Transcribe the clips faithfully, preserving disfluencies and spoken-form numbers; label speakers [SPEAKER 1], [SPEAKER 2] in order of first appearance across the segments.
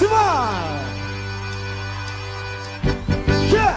[SPEAKER 1] Simbora! Yeah!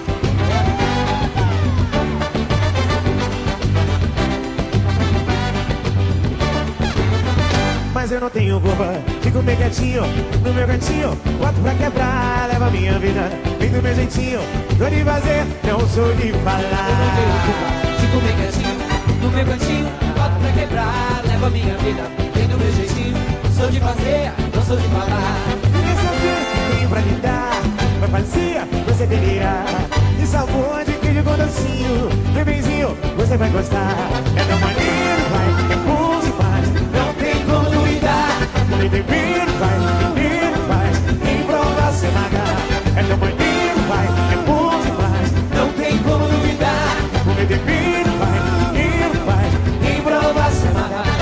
[SPEAKER 1] Mas eu não tenho culpa, fico bem quietinho, no meu cantinho, boto pra quebrar, leva minha vida, vem do meu jeitinho, tô de fazer, não sou de falar.
[SPEAKER 2] Eu não tenho culpa, fico bem quietinho, no meu cantinho, boto pra quebrar, leva minha vida, vem do meu jeitinho, sou de fazer, não sou de falar.
[SPEAKER 1] Queria saber o que tenho pra lhe dar, mas fazia, você delira, e sabor de queijo com docinho, bebezinho, você vai gostar, é tão maneiro, vai, é bom demais, não tem como duvidar. Ele beber, vai, beber, vai, quem prova se magar. É tão maneiro, vai, é bom demais,
[SPEAKER 2] não tem como duvidar.
[SPEAKER 1] Ele beber, vai, beber, vai, quem prova se magar.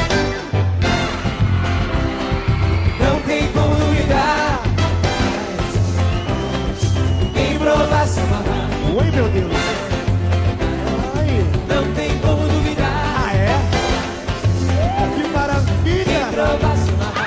[SPEAKER 2] Não tem como duvidar. Quem prova se magar.
[SPEAKER 1] Oi, meu Deus. Ai.
[SPEAKER 2] Não tem como duvidar.
[SPEAKER 1] Ah, é? Que maravilha.
[SPEAKER 2] Quem prova se magar.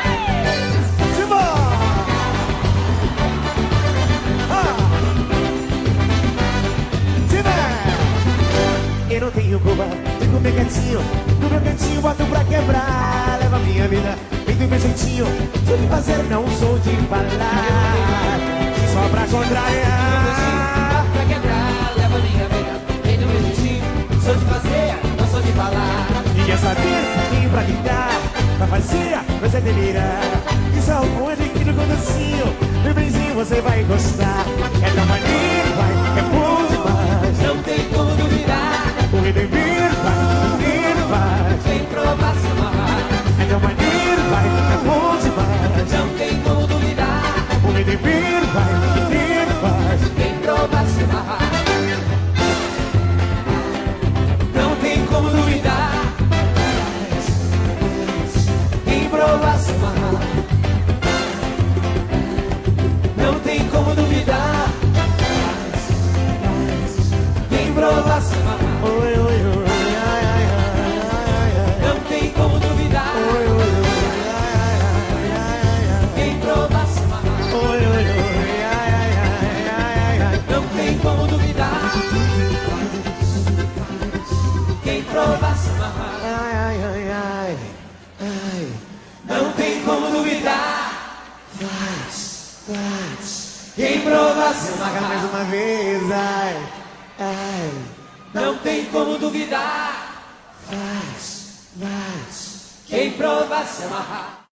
[SPEAKER 1] Eu não tenho culpa, fico bem quietinho, no meu cantinho boto pra quebrar, leva minha vida, vem do meu jeitinho, sou de fazer, não sou de falar, só pra contrariar.
[SPEAKER 2] Boto pra quebrar, leva minha vida, vem do meu jeitinho, sou de fazer, não sou de falar.
[SPEAKER 1] E quer saber quem pra ligar, pra fazer, você delirar, isso é o bom de quilo com docinho, bebezinho você vai gostar, é tão maneiro, vai, é bom demais,
[SPEAKER 2] não tem como duvidar.
[SPEAKER 1] O que beber vai, beber vai,
[SPEAKER 2] quem provar se amarrar.
[SPEAKER 1] É tão maneiro, vai, é bom demais,
[SPEAKER 2] não tem como duvidar.
[SPEAKER 1] O que beber vai, beber vai,
[SPEAKER 2] quem provar se amarrar. Não tem como duvidar. Quem provar se amarrar. Não tem como duvidar. Quem provar se amarrar.
[SPEAKER 1] Oi, oi, oi, ai, ai, ai, ai, ai.
[SPEAKER 2] Não tem como duvidar.
[SPEAKER 1] Oi, oi, oi, ai, ai, ai, ai, ai.
[SPEAKER 2] Quem provar se amarrar.
[SPEAKER 1] Oi, oi, oi, ai, ai, ai, ai, ai.
[SPEAKER 2] Não tem como duvidar. Quem provar se amarrar.
[SPEAKER 1] Ai, ai, ai, ai, ai.
[SPEAKER 2] Não tem como duvidar.
[SPEAKER 1] Faz, faz.
[SPEAKER 2] Quem provar se
[SPEAKER 1] Marca mais
[SPEAKER 2] amarrar.
[SPEAKER 1] uma vez, ai, ai.
[SPEAKER 2] Não tem como duvidar.
[SPEAKER 1] Faz, faz.
[SPEAKER 2] Quem provar se amarrar.